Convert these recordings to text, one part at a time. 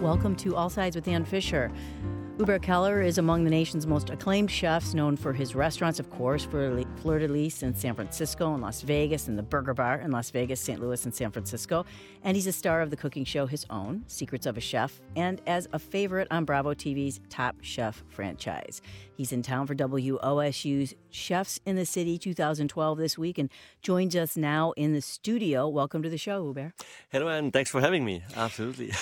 Welcome to All Sides with Ann Fisher. Hubert Keller is among the nation's most acclaimed chefs, known for his restaurants, of course, for Fleur de Lis in San Francisco and Las Vegas, and the Burger Bar in Las Vegas, St. Louis, and San Francisco. And he's a star of the cooking show His Own, Secrets of a Chef, and as a favorite on Bravo TV's Top Chef franchise. He's in town for WOSU's Chefs in the City 2012 this week and joins us now in the studio. Welcome to the show, Hubert. Hello, and thanks for having me. Absolutely.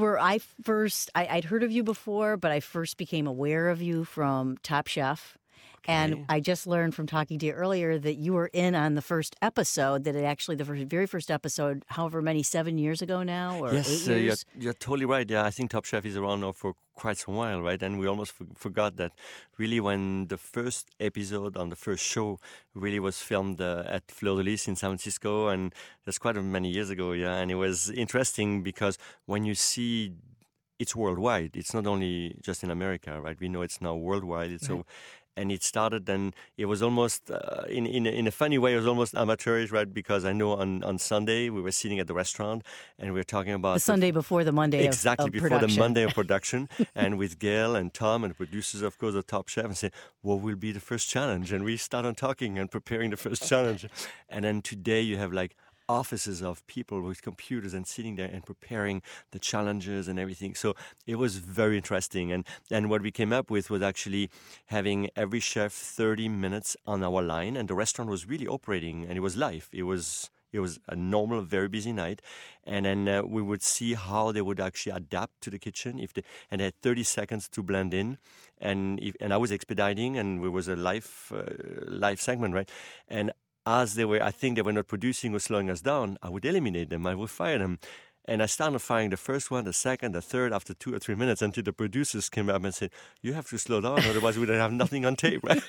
I'd heard of you before, but I first became aware of you from Top Chef. Okay. And I just learned from talking to you earlier that you were in on the first episode, very first episode, however many, 7 years ago now, or 8 years? You're totally right. Yeah, I think Top Chef is around now for quite some while, right? And we almost forgot that really when the first episode on the first show really was filmed at Fleur de Lis in San Francisco, and that's quite many years ago, yeah. And it was interesting because when you see it's worldwide. It's not only just in America, right? We know it's now worldwide. And it started, and it was almost, in a funny way, it was almost amateurish, right? Because I know on Sunday we were sitting at the restaurant and we were talking about the Sunday before the Monday exactly of before production. the Monday of production, and with Gail and Tom and the producers, of course, of Top Chef, and say, what will be the first challenge? And we started talking and preparing the first challenge, and then today you have like offices of people with computers and sitting there and preparing the challenges and everything. So it was very interesting. And what we came up with was actually having every chef 30 minutes on our line, and the restaurant was really operating, and it was live. It was a normal, very busy night. And then we would see how they would actually adapt to the kitchen and they had 30 seconds to blend in. And I was expediting, and it was a live segment, right? And as I think they were not producing or slowing us down, I would eliminate them. I would fire them. And I started firing the first one, the second, the third, after 2 or 3 minutes, until the producers came up and said, you have to slow down, otherwise we don't have nothing on tape, right?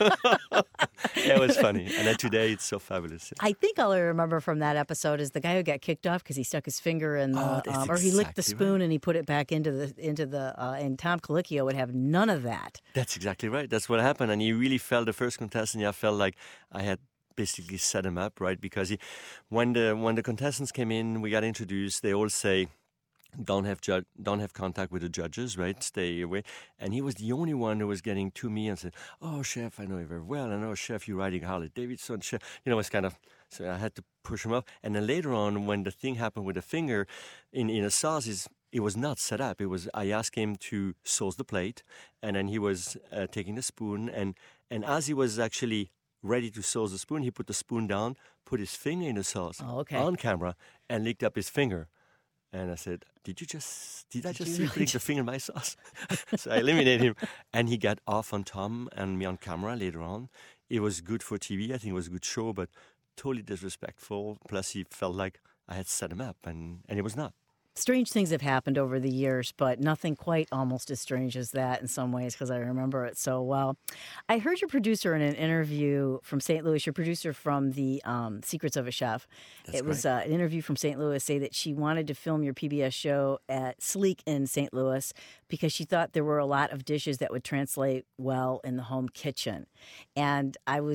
It was funny. And then today, it's so fabulous. I think all I remember from that episode is the guy who got kicked off because he stuck his finger in or he licked the spoon right. And he put it back into the and Tom Colicchio would have none of that. That's exactly right. That's what happened. And he really felt the first contestant, I felt like I had basically set him up, right? Because when the contestants came in, we got introduced. They all say, "Don't have contact with the judges, right? Stay away." And he was the only one who was getting to me and said, "Oh, chef, I know you very well. I know, chef, you're writing Harley Davidson, chef." It was kind of. So I had to push him up. And then later on, when the thing happened with the finger in a sauce, it was not set up. I asked him to sauce the plate, and then he was taking the spoon, and as he was actually ready to sauce the spoon, he put the spoon down, put his finger in the sauce on camera, and licked up his finger. And I said, did I just see you putting the finger in my sauce? So I eliminated him. And he got off on Tom and me on camera later on. It was good for TV. I think it was a good show, but totally disrespectful. Plus, he felt like I had set him up, and it was not. Strange things have happened over the years, but nothing quite almost as strange as that in some ways, because I remember it so well. I heard your producer in an interview from St. Louis, your producer from the Secrets of a Chef. It was an interview from St. Louis, say that she wanted to film your PBS show at Sleek in St. Louis because she thought there were a lot of dishes that would translate well in the home kitchen. And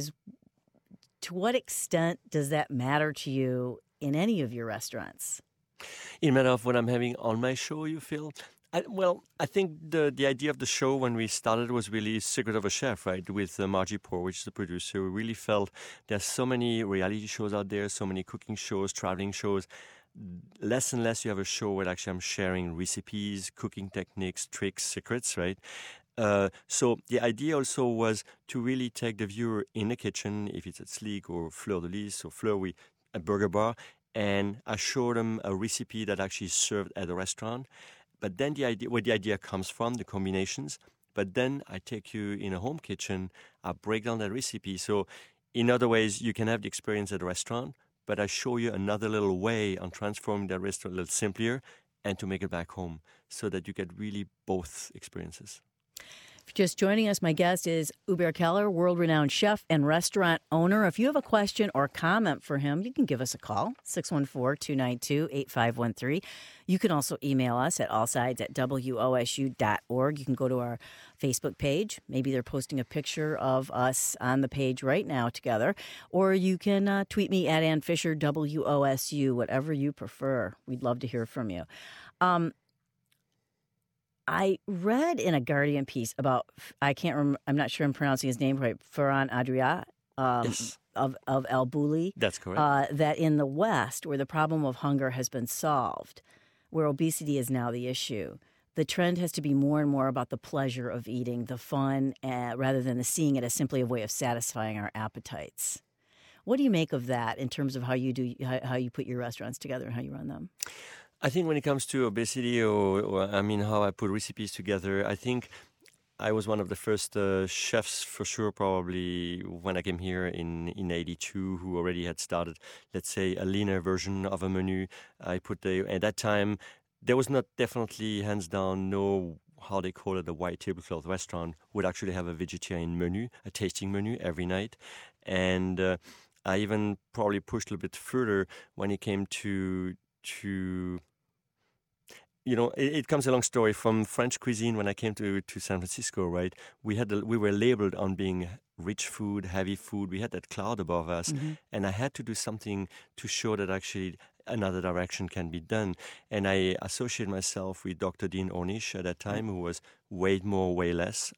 to what extent does that matter to you in any of your restaurants? In matter of what I'm having on my show, you feel? I think the idea of the show when we started was really Secret of a Chef, right? With Margie Poor, which is the producer. We really felt there's so many reality shows out there, so many cooking shows, traveling shows. Less and less you have a show where actually I'm sharing recipes, cooking techniques, tricks, secrets, right? So the idea also was to really take the viewer in the kitchen, if it's at Sleek or Fleur de Lis or a Burger Bar, and I showed them a recipe that actually is served at a restaurant. But then where the idea comes from, the combinations, but then I take you in a home kitchen, I break down that recipe. So in other ways, you can have the experience at a restaurant, but I show you another little way on transforming that restaurant a little simpler and to make it back home so that you get really both experiences. If you're just joining us, my guest is Hubert Keller, world-renowned chef and restaurant owner. If you have a question or comment for him, you can give us a call, 614-292-8513. You can also email us at allsides@wosu.org. You can go to our Facebook page. Maybe they're posting a picture of us on the page right now together. Or you can tweet me at Ann Fisher, WOSU, whatever you prefer. We'd love to hear from you. I read in a Guardian piece about, I can't remember, I'm not sure I'm pronouncing his name right, Ferran Adrià, Yes, of El Bulli, that's correct. that in the West, where the problem of hunger has been solved, where obesity is now the issue, the trend has to be more and more about the pleasure of eating, the fun, rather than the seeing it as simply a way of satisfying our appetites. What do you make of that in terms of how you put your restaurants together and how you run them? I think when it comes to obesity, or I mean, how I put recipes together, I think I was one of the first chefs, for sure, probably when I came here in '82, who already had started, let's say, a leaner version of a menu. At that time, there was not definitely, hands down, no, how they call it, a white tablecloth restaurant would actually have a vegetarian menu, a tasting menu every night. And I even probably pushed a little bit further when it came to it comes a long story from French cuisine. When I came to San Francisco, right, we were labeled on being rich food, heavy food. We had that cloud above us, and I had to do something to show that actually another direction can be done. And I associated myself with Dr. Dean Ornish at that time, who was eat more, weigh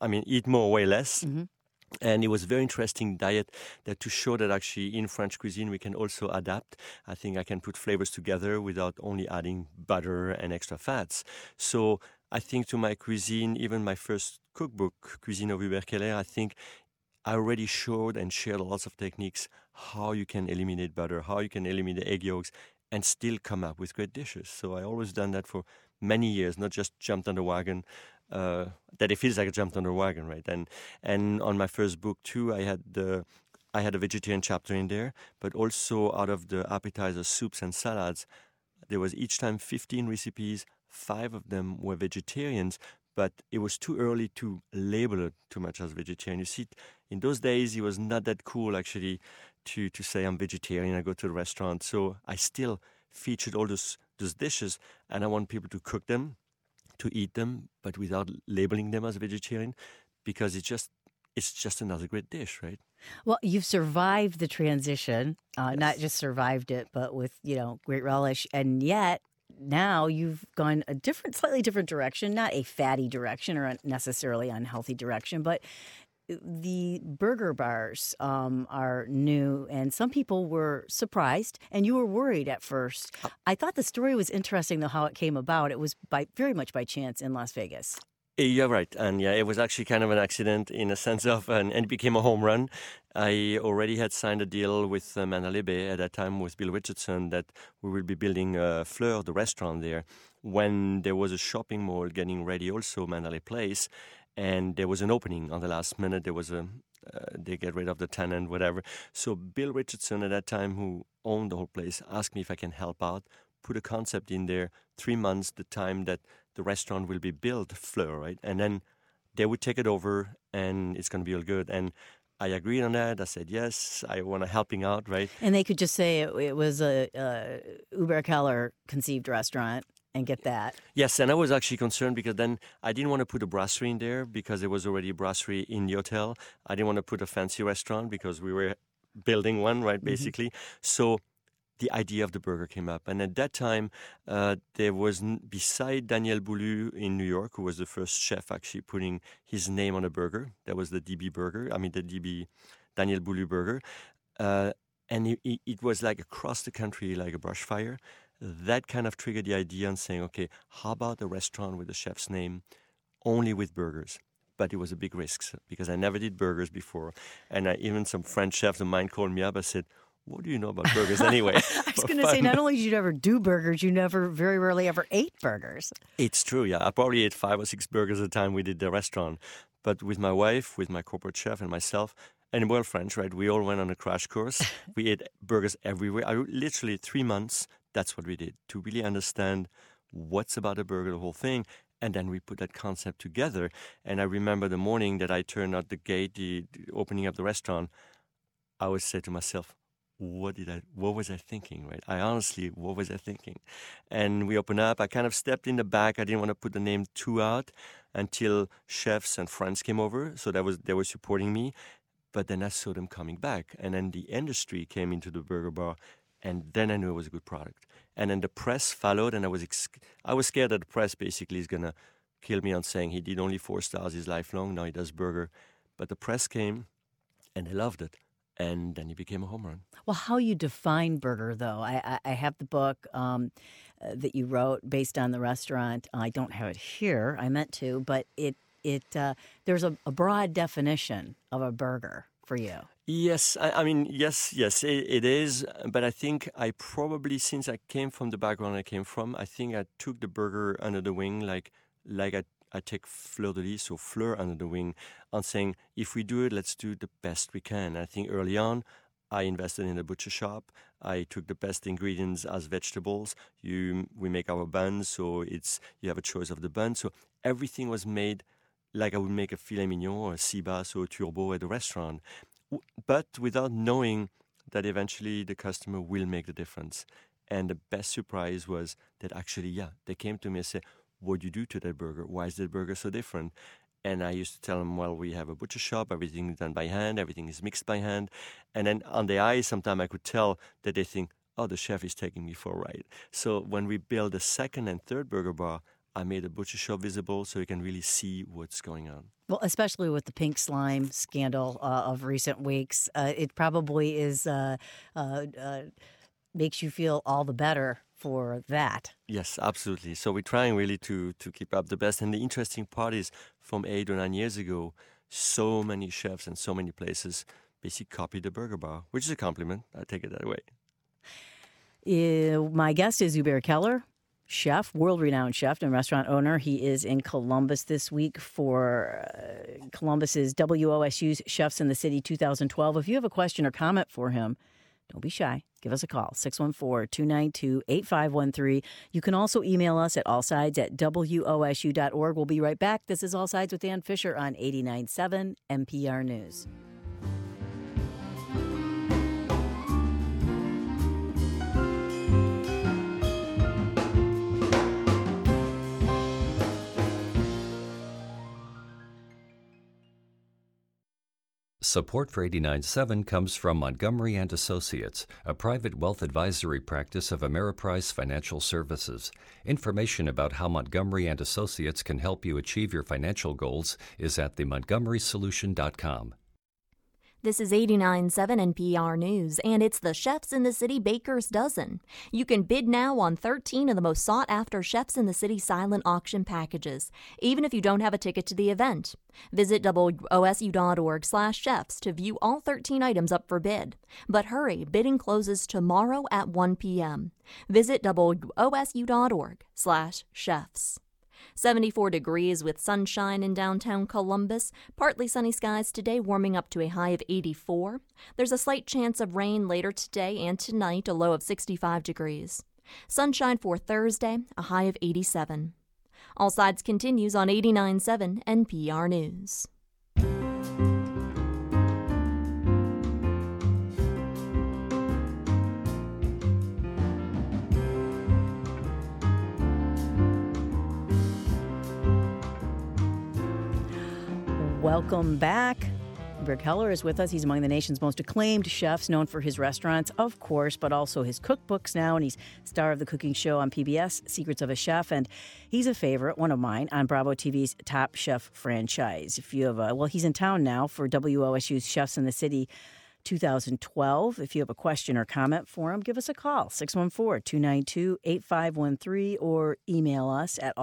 less. And it was a very interesting diet that to show that actually in French cuisine we can also adapt. I think I can put flavors together without only adding butter and extra fats. So I think to my cuisine, even my first cookbook, Cuisine of Hubert Keller, I think I already showed and shared lots of techniques how you can eliminate butter, how you can eliminate egg yolks, and still come up with great dishes. So I always done that for many years, not just jumped on the wagon. That it feels like I jumped on the wagon, right? And on my first book too, I had a vegetarian chapter in there, but also out of the appetizers, soups, and salads, there was each time 15 recipes. 5 of them were vegetarians, but it was too early to label it too much as vegetarian. You see, in those days, it was not that cool actually to say I'm vegetarian. I go to the restaurant, so I still featured all those dishes, and I want people to cook them, to eat them, but without labeling them as vegetarian, because it's just another great dish, right? Well, you've survived the transition, not Yes. just survived it, but with, great relish. And yet now you've gone a slightly different direction, not a fatty direction or necessarily unhealthy direction, but the burger bars are new, and some people were surprised, and you were worried at first. I thought the story was interesting, though, how it came about. It was very much by chance in Las Vegas. You're right. And yeah, it was actually kind of an accident in a sense of, and it became a home run. I already had signed a deal with Mandalay Bay at that time with Bill Richardson that we will be building Fleur, the restaurant there, when there was a shopping mall getting ready, also Mandalay Place. And there was an opening on the last minute. There was they get rid of the tenant, whatever. So Bill Richardson at that time, who owned the whole place, asked me if I can help out, put a concept in there, 3 months, the time that the restaurant will be built, Fleur, right? And then they would take it over and it's going to be all good. And I agreed on that. I said, yes, I want to helping out, right? And they could just say it was a Hubert Keller conceived restaurant and get that. Yes, and I was actually concerned because then I didn't want to put a brasserie in there because there was already a brasserie in the hotel. I didn't want to put a fancy restaurant because we were building one, right, basically. So the idea of the burger came up. And at that time, there was, beside Daniel Boulud in New York, who was the first chef actually putting his name on a burger. That was the DB burger. I mean, the DB Daniel Boulud burger. And it was like across the country, like a brush fire. That kind of triggered the idea on saying, okay, how about a restaurant with the chef's name only with burgers? But it was a big risk because I never did burgers before. And even some French chefs of mine called me up and said, what do you know about burgers anyway? I was going to say, not only did you never do burgers, you very rarely ever ate burgers. It's true, yeah. I probably ate 5 or 6 burgers at a time we did the restaurant. But with my wife, with my corporate chef and myself, and we're French, right? We all went on a crash course. We ate burgers everywhere. Literally 3 months, that's what we did, to really understand what's about a burger, the whole thing. And then we put that concept together. And I remember the morning that I turned out the gate, the opening of the restaurant, I always say to myself, what was I thinking, right? What was I thinking? And we opened up. I kind of stepped in the back. I didn't want to put the name too out until chefs and friends came over. So they were supporting me. But then I saw them coming back. And then the industry came into the burger bar. And then I knew it was a good product. And then the press followed. And I was scared that the press basically is going to kill me on saying he did only 4 stars his life long. Now he does burger. But the press came, and they loved it. And then he became a home run. Well, how you define burger, though? I have the book that you wrote based on the restaurant. I don't have it here. I meant to, but there's a broad definition of a burger for you. Yes, I mean, yes, it is. But I think I probably, since I came from the background I came from, I think I took the burger under the wing like I take fleur de lis, so fleur under the wing, on saying, if we do it, let's do the best we can. I think early on, I invested in a butcher shop. I took the best ingredients as vegetables. We make our buns, so you have a choice of the bun. So everything was made like I would make a filet mignon or a sea bass or a turbo at a restaurant, but without knowing that eventually the customer will make the difference. And the best surprise was that actually, they came to me and said, what do you do to that burger? Why is that burger so different? And I used to tell them, well, we have a butcher shop, everything is done by hand, everything is mixed by hand. And then on the eyes, sometimes I could tell that they think, oh, the chef is taking me for a ride. So when we built the second and third burger bar, I made a butcher shop visible so you can really see what's going on. Well, especially with the pink slime scandal of recent weeks, it probably is makes you feel all the better for that. Yes, absolutely. So we're trying really to keep up the best. And the interesting part is, from 8 or 9 years ago, so many chefs and so many places basically copied the burger bar, which is a compliment. I take it that way. My guest is Hubert Keller, chef, world-renowned chef and restaurant owner. He is in Columbus this week for Columbus's WOSU's Chefs in the City 2012. If you have a question or comment for him, don't be shy. Give us a call, 614-292-8513. You can also email us at allsides@wosu.org. We'll be right back. This is All Sides with Dan Fisher on 89.7 NPR News. Support for 89.7 comes from Montgomery & Associates, a private wealth advisory practice of Ameriprise Financial Services. Information about how Montgomery & Associates can help you achieve your financial goals is at themontgomerysolution.com. This is 89.7 NPR News, and it's the Chefs in the City Baker's Dozen. You can bid now on 13 of the most sought-after Chefs in the City silent auction packages, even if you don't have a ticket to the event. Visit wosu.org/chefs to view all 13 items up for bid. But hurry, bidding closes tomorrow at 1 p.m. Visit wosu.org/chefs. 74 degrees with sunshine in downtown Columbus. Partly sunny skies today, warming up to a high of 84. There's a slight chance of rain later today and tonight, a low of 65 degrees. Sunshine for Thursday, a high of 87. All Sides continues on 89.7 NPR News. Welcome back. Hubert Keller is with us. He's among the nation's most acclaimed chefs, known for his restaurants, of course, but also his cookbooks now, and he's star of the cooking show on PBS, Secrets of a Chef, and he's a favorite, one of mine, on Bravo TV's Top Chef franchise. If you have he's in town now for WOSU's Chefs in the City 2012. If you have a question or comment for him, give us a call, 614-292-8513, or email us at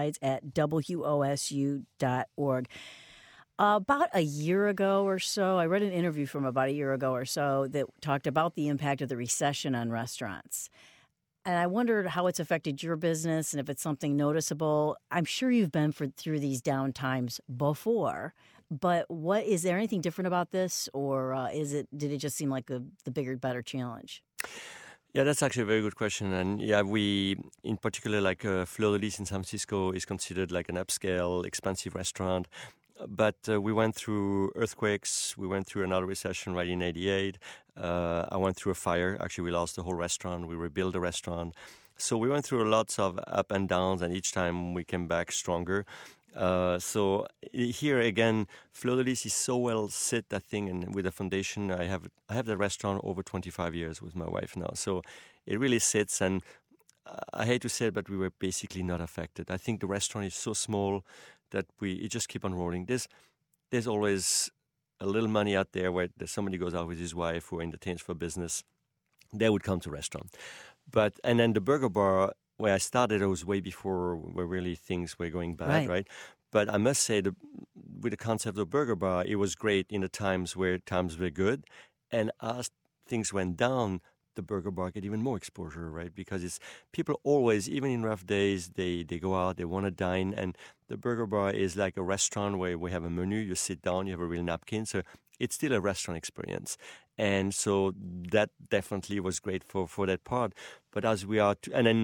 allsides@wosu.org. About a year ago or so, I read an interview from about a year ago or so that talked about the impact of the recession on restaurants. And I wondered how it's affected your business and if it's something noticeable. I'm sure you've been through these down times before, but is there anything different about this, or did it just seem like the bigger, better challenge? Yeah, that's actually a very good question. And yeah, we, in particular, like Fleur de Lis in San Francisco is considered like an upscale, expensive restaurant. But we went through earthquakes. We went through another recession right in 88. I went through a fire. Actually, we lost the whole restaurant. We rebuilt the restaurant. So we went through lots of up and downs, and each time we came back stronger. So here again, Fleur de Lis is so well set, I think, and with the foundation, I have the restaurant over 25 years with my wife now. So it really sits, and I hate to say it, but we were basically not affected. I think the restaurant is so small that it just keep on rolling. There's always a little money out there where somebody goes out with his wife who entertains for business. They would come to restaurant. And then the burger bar, where I started, it was way before where really things were going bad, right? But I must say, with the concept of burger bar, it was great in the times where times were good. And as things went down, the burger bar get even more exposure, right? Because it's people always, even in rough days, they go out, they want to dine. And the burger bar is like a restaurant where we have a menu, you sit down, you have a real napkin. So it's still a restaurant experience. And so that definitely was great for that part. But as we are, and then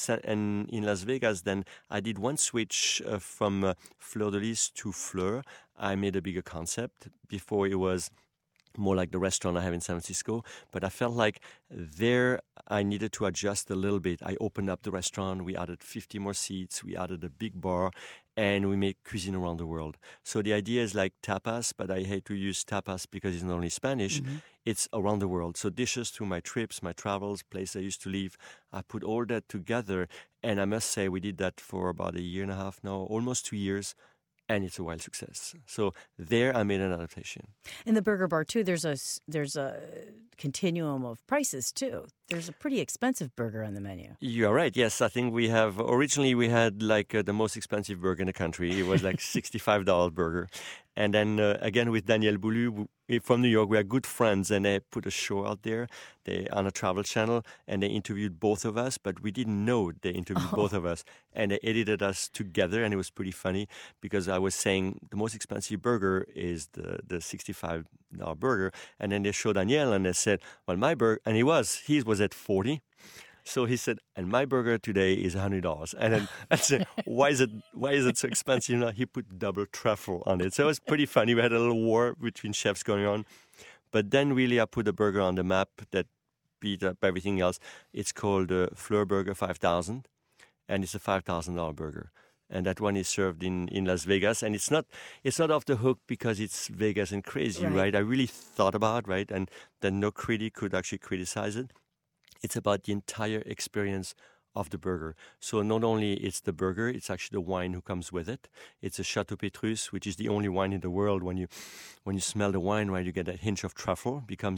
in Las Vegas, then I did one switch from Fleur de Lis to Fleur. I made a bigger concept. Before it was more like the restaurant I have in San Francisco. But I felt like there I needed to adjust a little bit. I opened up the restaurant. We added 50 more seats. We added a big bar. And we make cuisine around the world. So the idea is like tapas, but I hate to use tapas because it's not only Spanish. Mm-hmm. It's around the world. So dishes through my trips, my travels, place I used to live. I put all that together. And I must say we did that for about 1.5 years now, almost 2 years. And it's a wild success. So there I made an adaptation. In the burger bar, too, there's a continuum of prices, too. There's a pretty expensive burger on the menu. You're right. Yes, I think originally we had like the most expensive burger in the country. It was like $65 burger. And then again with Daniel Boulou from New York, we are good friends, and they put a show out there on a travel channel, and they interviewed both of us, but we didn't know they interviewed both of us. And they edited us together, and it was pretty funny because I was saying the most expensive burger is the $65 burger. And then they showed Daniel, and they said, well, my burger, and his was at 40. So he said, and my burger today is $100. And then I said, why is it so expensive? Now he put double truffle on it. So it was pretty funny. We had a little war between chefs going on. But then really I put a burger on the map that beat up everything else. It's called Fleur Burger 5000. And it's a $5,000 burger. And that one is served in Las Vegas. And it's not off the hook because it's Vegas and crazy, right? I really thought about, right? And then no critic could actually criticize it. It's about the entire experience of the burger. So not only it's the burger, it's actually the wine who comes with it. It's a Chateau Petrus, which is the only wine in the world. When you smell the wine, right, you get that hint of truffle because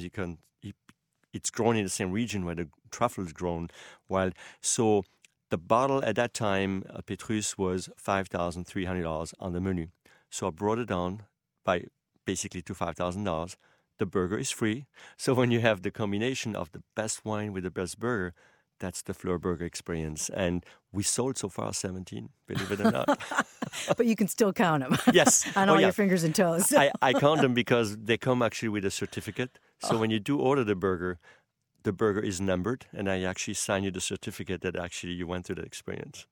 it's grown in the same region where the truffle is grown. So the bottle at that time, Petrus, was $5,300 on the menu. So I brought it down by basically to $5,000. The burger is free. So when you have the combination of the best wine with the best burger, that's the Fleur Burger experience. And we sold so far 17, believe it or not. But you can still count them. Yes. On all your fingers and toes. I count them because they come actually with a certificate. So when you do order the burger is numbered, and I actually sign you the certificate that actually you went through that experience.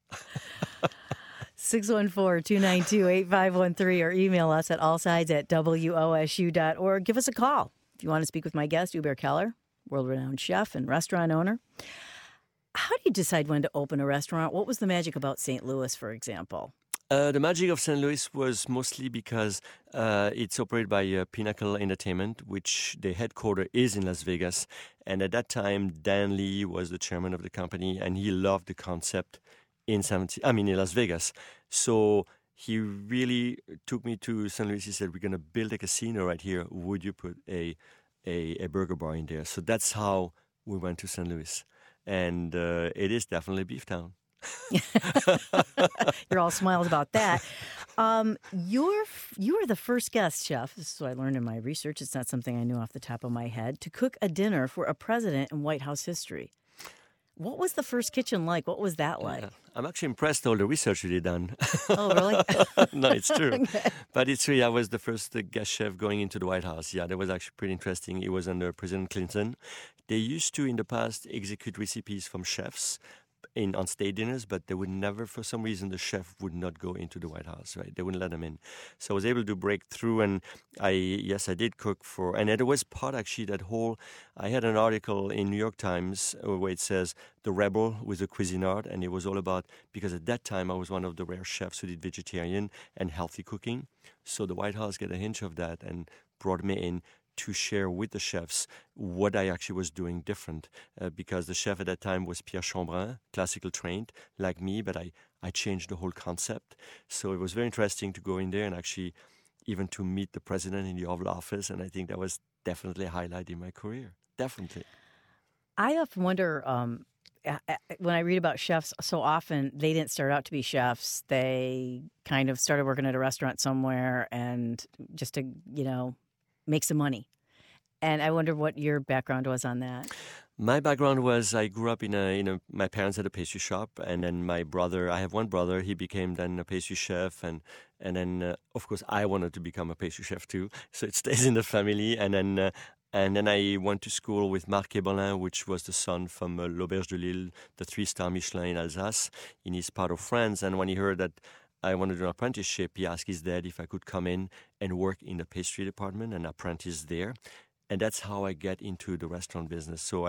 614-292-8513 or email us at allsides@wosu.org. Give us a call if you want to speak with my guest, Hubert Keller, world-renowned chef and restaurant owner. How do you decide when to open a restaurant? What was the magic about St. Louis, for example? The magic of St. Louis was mostly because it's operated by Pinnacle Entertainment, which the headquarters is in Las Vegas. And at that time, Dan Lee was the chairman of the company, and he loved the concept in Las Vegas. So he really took me to St. Louis. He said, we're going to build a casino right here. Would you put a burger bar in there? So that's how we went to St. Louis. And it is definitely Beef Town. You're all smiles about that. You were the first guest, chef, this is what I learned in my research. It's not something I knew off the top of my head, to cook a dinner for a president in White House history. What was the first kitchen like? What was that like? I'm actually impressed all the research you done. Oh, really? No, it's true. Okay. But it's true. I was the first guest chef going into the White House. Yeah, that was actually pretty interesting. It was under President Clinton. They used to, in the past, execute recipes from chefs on state dinners, but they would never, for some reason, the chef would not go into the White House, right? They wouldn't let them in. So I was able to break through, and I did cook for, and it was part actually I had an article in New York Times where it says, The Rebel with a Cuisinart, and it was all about, because at that time I was one of the rare chefs who did vegetarian and healthy cooking. So the White House got a hint of that and brought me in to share with the chefs what I actually was doing different. Because the chef at that time was Pierre Chambrun, classical trained, like me, but I changed the whole concept. So it was very interesting to go in there and actually even to meet the president in the Oval Office. And I think that was definitely a highlight in my career. Definitely. I often wonder, when I read about chefs, so often they didn't start out to be chefs. They kind of started working at a restaurant somewhere and just to, make some money. And I wonder what your background was on that. My background was I grew up my parents had a pastry shop, and then my brother, I have one brother, he became then a pastry chef, and then of course I wanted to become a pastry chef too, so it stays in the family. And then I went to school with Marc Eberlin, which was the son from L'Auberge de Lille, the 3-star Michelin in Alsace, in his part of France. And when he heard that I wanted an apprenticeship, he asked his dad if I could come in and work in the pastry department and apprentice there. And that's how I get into the restaurant business. So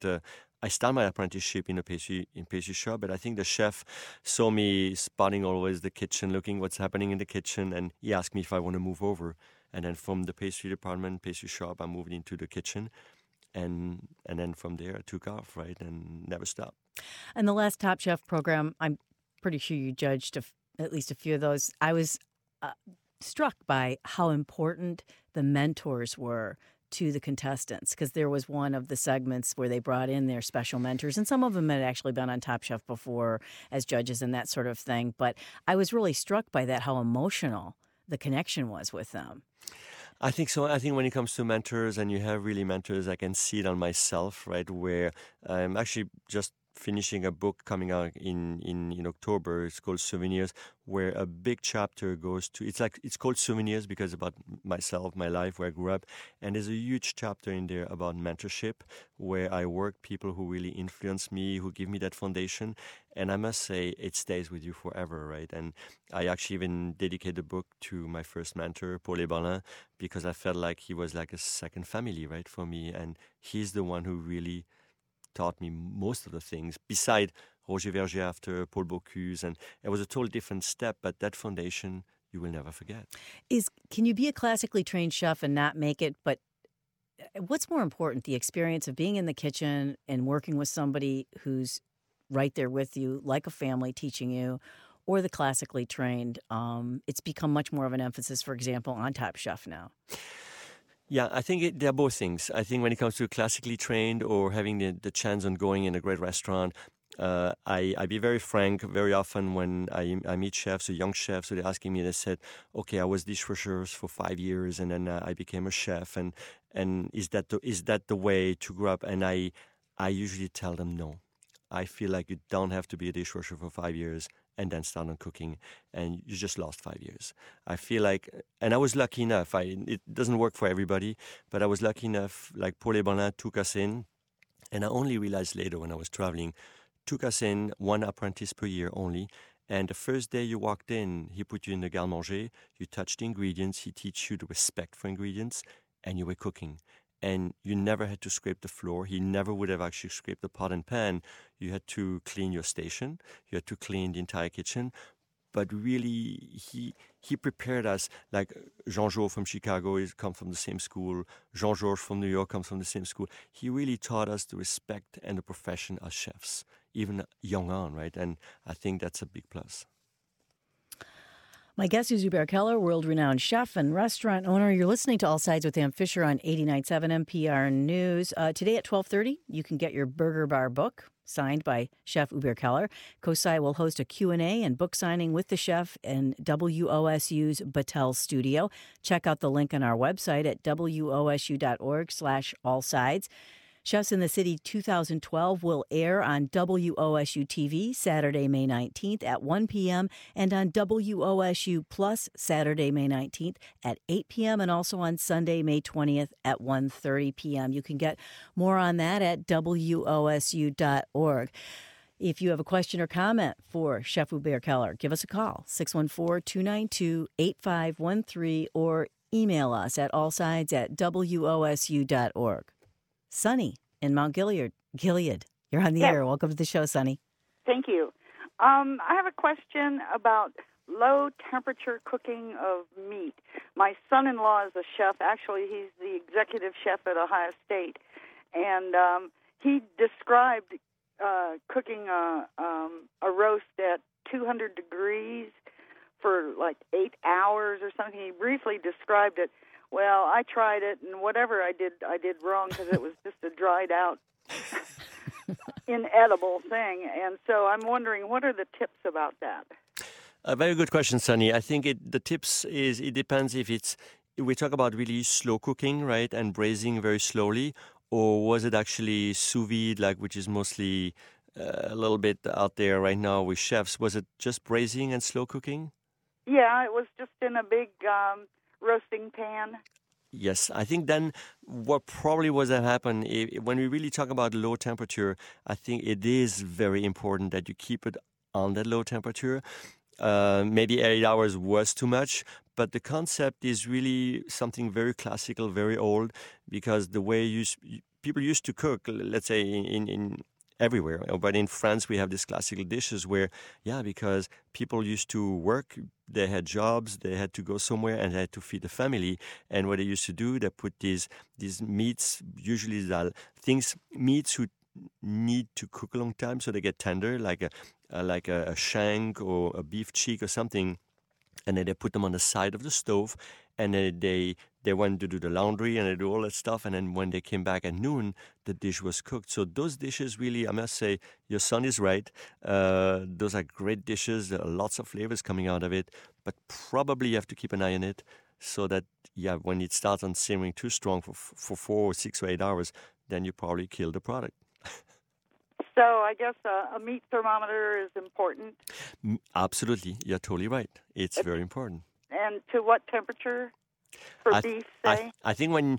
I started my apprenticeship in a pastry shop, but I think the chef saw me spotting always the kitchen, looking what's happening in the kitchen, and he asked me if I want to move over. And then from the pastry department, pastry shop, I moved into the kitchen. And then from there, I took off, right, and never stopped. And the last Top Chef program, I'm pretty sure you judged at least a few of those. I was struck by how important the mentors were to the contestants, because there was one of the segments where they brought in their special mentors, and some of them had actually been on Top Chef before as judges and that sort of thing. But I was really struck by that, how emotional the connection was with them. I think so. I think when it comes to mentors, and you have really mentors, I can see it on myself, right, where I'm actually just finishing a book coming out in October. It's called Souvenirs, where a big chapter goes to, it's called Souvenirs because about myself, my life, where I grew up. And there's a huge chapter in there about mentorship, where I work people who really influence me, who give me that foundation. And I must say, it stays with you forever, right? And I actually even dedicated the book to my first mentor, Paul Eberlin, because I felt like he was like a second family, right, for me. And he's the one who really taught me most of the things, beside Roger Verger after, Paul Bocuse, and it was a total different step, but that foundation you will never forget. Can you be a classically trained chef and not make it, but what's more important, the experience of being in the kitchen and working with somebody who's right there with you, like a family teaching you, or the classically trained? It's become much more of an emphasis, for example, on Top Chef now. Yeah, I think they're both things. I think when it comes to classically trained or having the chance on going in a great restaurant, I be very frank. Very often when I meet chefs or young chefs, so they're asking me, they said, okay, I was dishwasher for 5 years and then I became a chef. And is that the way to grow up? And I usually tell them no. I feel like you don't have to be a dishwasher for 5 years and then start on cooking, and you just lost 5 years. I feel like, and I was lucky enough, it doesn't work for everybody, but I was lucky enough, like Paul Eberlin took us in, and I only realized later when I was traveling, took us in, one apprentice per year only, and the first day you walked in, he put you in the garde-manger, you touched the ingredients, he teach you the respect for ingredients, and you were cooking. And you never had to scrape the floor. He never would have actually scraped the pot and pan. You had to clean your station. You had to clean the entire kitchen. But really, he prepared us. Like Jean-Jo from Chicago comes from the same school. Jean-Georges from New York comes from the same school. He really taught us the respect and the profession as chefs, even young on, right? And I think that's a big plus. My guest is Hubert Keller, world-renowned chef and restaurant owner. You're listening to All Sides with Ann Fisher on 89.7 NPR News. Today at 12:30, you can get your Burger Bar book signed by Chef Hubert Keller. COSI will host a Q&A and book signing with the chef in WOSU's Battelle studio. Check out the link on our website at wosu.org/allsides. Chefs in the City 2012 will air on WOSU TV Saturday, May 19th at 1 p.m. and on WOSU Plus Saturday, May 19th at 8 p.m. and also on Sunday, May 20th at 1:30 p.m. You can get more on that at WOSU.org. If you have a question or comment for Chef Hubert Keller, give us a call, 614-292-8513, or email us at allsides@wosu.org. Sunny in Mount Gilead. You're on the air. Welcome to the show, Sunny. Thank you. I have a question about low temperature cooking of meat. My son-in-law is a chef. Actually, he's the executive chef at Ohio State, and he described cooking a roast at 200 degrees for like 8 hours or something. He briefly described it. Well, I tried it, and whatever I did wrong because it was just a dried out, inedible thing. And so I'm wondering, what are the tips about that? A very good question, Sunny. I think the tips is it depends if we talk about really slow cooking, right, and braising very slowly, or was it actually sous vide, like which is mostly a little bit out there right now with chefs? Was it just braising and slow cooking? Yeah, it was just in a big roasting pan. Yes, I think then what probably was that happen when we really talk about low temperature, I think it is very important that you keep it on that low temperature. Maybe 8 hours was too much, but the concept is really something very classical, very old, because the way people used to cook, let's say in everywhere, but in France we have these classical dishes where, because people used to work, they had jobs, they had to go somewhere, and they had to feed the family. And what they used to do, they put these meats, usually meats who need to cook a long time so they get tender, like a shank or a beef cheek or something, and then they put them on the side of the stove, and then they went to do the laundry and they do all that stuff, and then when they came back at noon, the dish was cooked. So those dishes really, I must say, your son is right. Those are great dishes. There are lots of flavors coming out of it, but probably you have to keep an eye on it so that, when it starts on simmering too strong for 4 or 6 or 8 hours, then you probably kill the product. So I guess a meat thermometer is important. Absolutely. You're totally right. It's very important. And to what temperature for beef, say? I think when,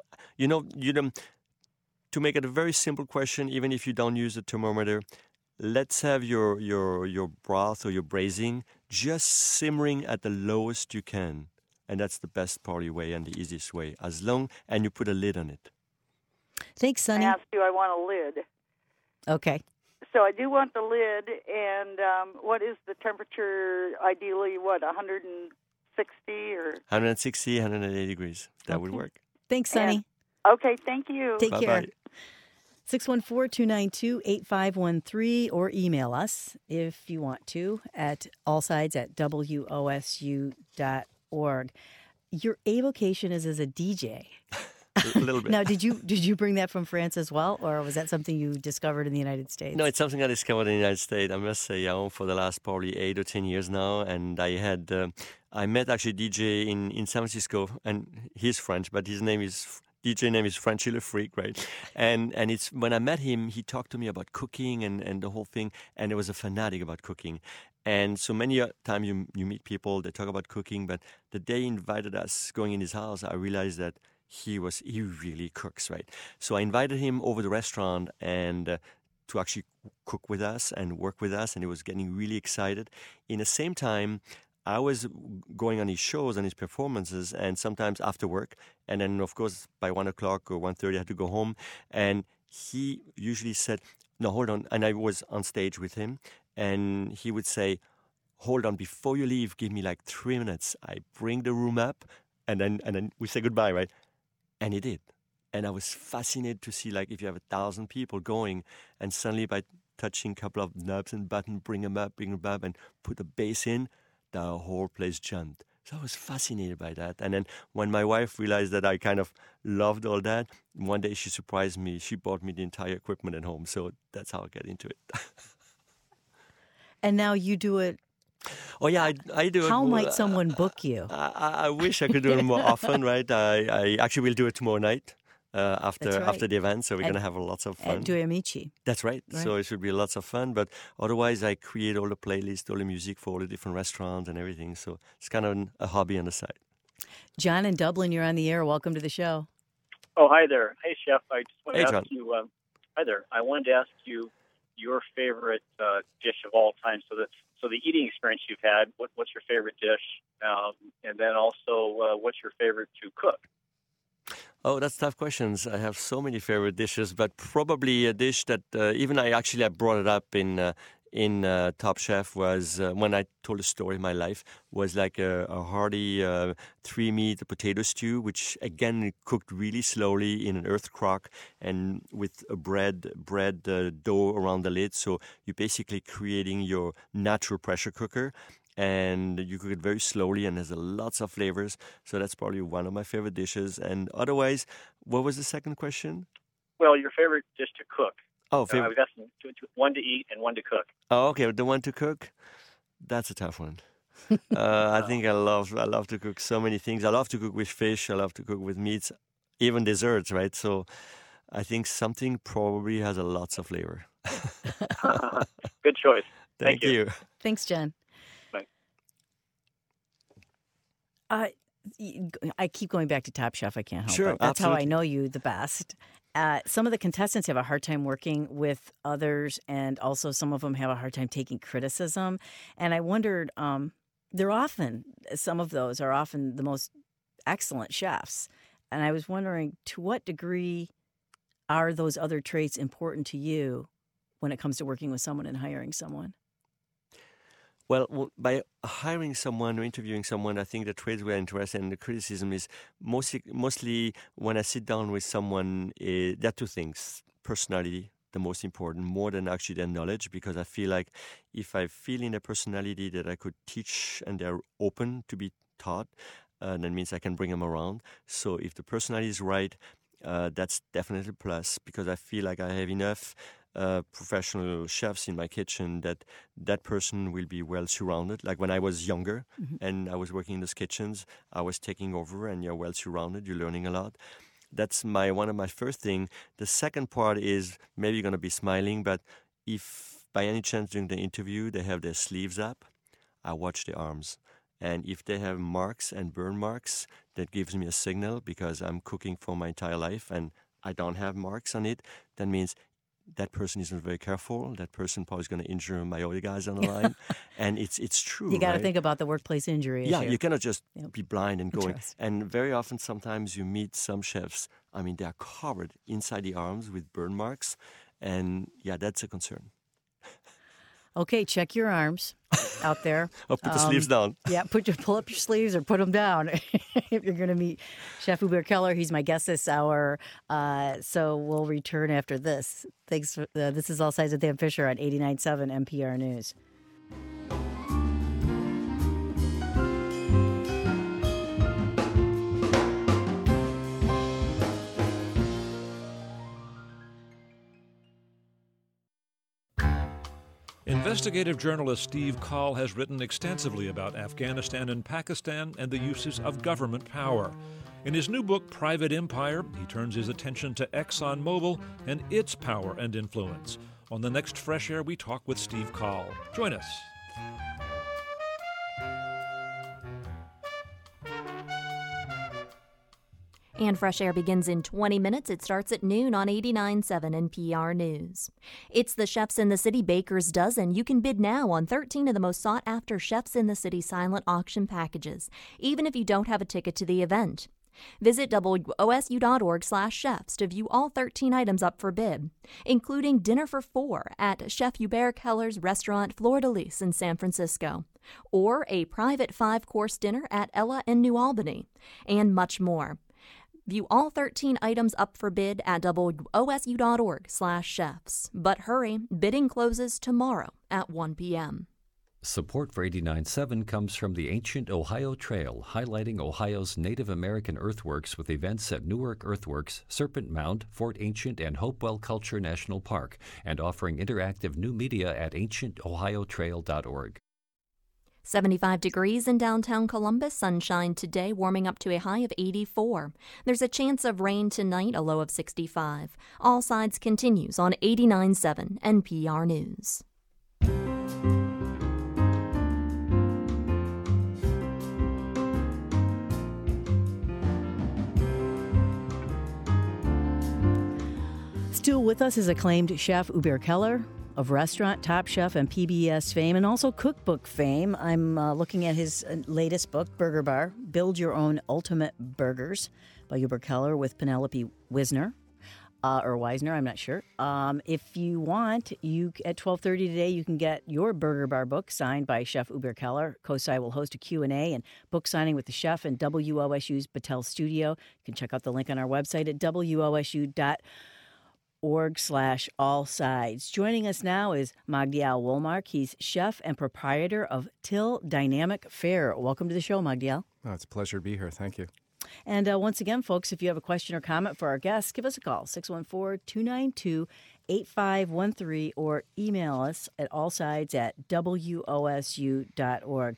to make it a very simple question, even if you don't use a thermometer, let's have your broth or your braising just simmering at the lowest you can. And that's the best probably way and the easiest way, and you put a lid on it. Thanks, Sonny. I asked you, I want a lid. Okay. So I do want the lid, and what is the temperature, ideally, 160 or? 160, 180 degrees. That would work. Thanks, Sonny. Okay, thank you. Take care. Bye-bye. 614-292-8513 or email us if you want to at allsides@wosu.org. Your avocation is as a DJ. A little bit. Now, did you bring that from France as well, or was that something you discovered in the United States? No, it's something I discovered in the United States. I must say, for the last probably 8 or 10 years now, and I met actually DJ in San Francisco, and he's French, but DJ name is Frenchy Le Freak, right? And it's when I met him, he talked to me about cooking and the whole thing, and he was a fanatic about cooking. And so many times you meet people, they talk about cooking, but the day he invited us going in his house, I realized that he really cooks, right? So I invited him over the restaurant and to actually cook with us and work with us, and he was getting really excited. In the same time, I was going on his shows and his performances, and sometimes after work, and then of course by 1 o'clock or 1:30 I had to go home, and he usually said, "No, hold on," and I was on stage with him, and he would say, "Hold on, before you leave, give me like 3 minutes. I bring the room up, and then we say goodbye, right?" And he did. And I was fascinated to see, like, if you have 1,000 people going, and suddenly by touching a couple of knobs and buttons, bring them up, and put the bass in, the whole place jumped. So I was fascinated by that. And then when my wife realized that I kind of loved all that, one day she surprised me. She bought me the entire equipment at home. So that's how I get into it. And now you do it. Oh, yeah, I do it. How might someone book you? I wish I could do it more often, right? I actually will do it tomorrow night after the event, so we're going to have lots of fun. At Due Amici. That's right. So it should be lots of fun, but otherwise I create all the playlists, all the music for all the different restaurants and everything, so it's kind of a hobby on the side. John in Dublin, you're on the air. Welcome to the show. Oh, hi there. Hey, Chef. I just want to ask you, hi there. I wanted to ask you your favorite dish of all time. So the eating experience you've had, what's your favorite dish? And then also, what's your favorite to cook? Oh, that's tough questions. I have so many favorite dishes, but probably a dish that even I brought it up in in Top Chef was when I told a story in my life was like a hearty 3-meat potato stew, which again cooked really slowly in an earth crock and with a bread dough around the lid. So you're basically creating your natural pressure cooker. And you cook it very slowly and has lots of flavors. So that's probably one of my favorite dishes. And otherwise, what was the second question? Well, your favorite dish to cook. Oh, I was asking one to eat and one to cook. Oh, okay. The one to cook, that's a tough one. I think I love to cook so many things. I love to cook with fish. I love to cook with meats, even desserts, right? So I think something probably has lots of flavor. Good choice. Thank you. Thanks, Jen. I keep going back to Top Chef. I can't help it. That's absolutely. how I know you the best. Some of the contestants have a hard time working with others, and also some of them have a hard time taking criticism. And I wondered, some of those are often the most excellent chefs. And I was wondering, to what degree are those other traits important to you when it comes to working with someone and hiring someone? Well, by hiring someone or interviewing someone, I think the traits we're interested in, the criticism is mostly when I sit down with someone, there are two things. Personality, the most important, more than actually their knowledge, because I feel like if I feel in their personality that I could teach and they're open to be taught, that means I can bring them around. So if the personality is right, that's definitely a plus, because I feel like I have enough professional chefs in my kitchen that person will be well surrounded. Like when I was younger and I was working in those kitchens, I was taking over and you're well surrounded, you're learning a lot. That's one of my first thing. The second part is maybe you're going to be smiling, but if by any chance during the interview they have their sleeves up, I watch their arms. And if they have marks and burn marks, that gives me a signal, because I'm cooking for my entire life and I don't have marks on it. That means that person isn't very careful. That person probably is going to injure my other guys on the line. And it's true. You got to right? think about the workplace injury issue. You cannot just be blind and going. Trust. And very often, sometimes you meet some chefs, they are covered inside the arms with burn marks. And that's a concern. Okay, check your arms out there. Or put the sleeves down. Yeah, pull up your sleeves or put them down if you're going to meet Chef Hubert Keller. He's my guest this hour. So we'll return after this. Thanks. This is All Sides with Dan Fisher on 89.7 NPR News. Investigative journalist Steve Coll has written extensively about Afghanistan and Pakistan and the uses of government power. In his new book, Private Empire, he turns his attention to ExxonMobil and its power and influence. On the next Fresh Air, we talk with Steve Coll. Join us. And Fresh Air begins in 20 minutes. It starts at noon on 89.7 NPR News. It's the Chefs in the City Baker's Dozen. You can bid now on 13 of the most sought-after Chefs in the City silent auction packages, even if you don't have a ticket to the event. Visit WOSU.org/chefs to view all 13 items up for bid, including dinner for 4 at Chef Hubert Keller's restaurant Fleur de Lis in San Francisco, or a private 5-course dinner at Ella in New Albany, and much more. View all 13 items up for bid at WOSU.org/chefs. But hurry, bidding closes tomorrow at 1 p.m. Support for 89.7 comes from the Ancient Ohio Trail, highlighting Ohio's Native American earthworks with events at Newark Earthworks, Serpent Mound, Fort Ancient, and Hopewell Culture National Park, and offering interactive new media at ancientohiotrail.org. 75 degrees in downtown Columbus, sunshine today, warming up to a high of 84. There's a chance of rain tonight, a low of 65. All Sides continues on 89.7 NPR News. Still with us is acclaimed chef Hubert Keller of restaurant, Top Chef, and PBS fame, and also cookbook fame. I'm looking at his latest book, Burger Bar, Build Your Own Ultimate Burgers, by Hubert Keller with Penelope Wisner. or Weisner, I'm not sure. If you want, at 12:30 today, you can get your Burger Bar book signed by Chef Hubert Keller. COSI will host a Q&A and book signing with the chef in WOSU's Battelle Studio. You can check out the link on our website at wosu.org/allsides. Joining us now is Magdiel Wollmark. He's chef and proprietor of Till Dynamic Fare. Welcome to the show, Magdiel. Oh, it's a pleasure to be here. Thank you. And once again, folks, if you have a question or comment for our guests, give us a call, 614-292-8513, or email us at allsides@wosu.org.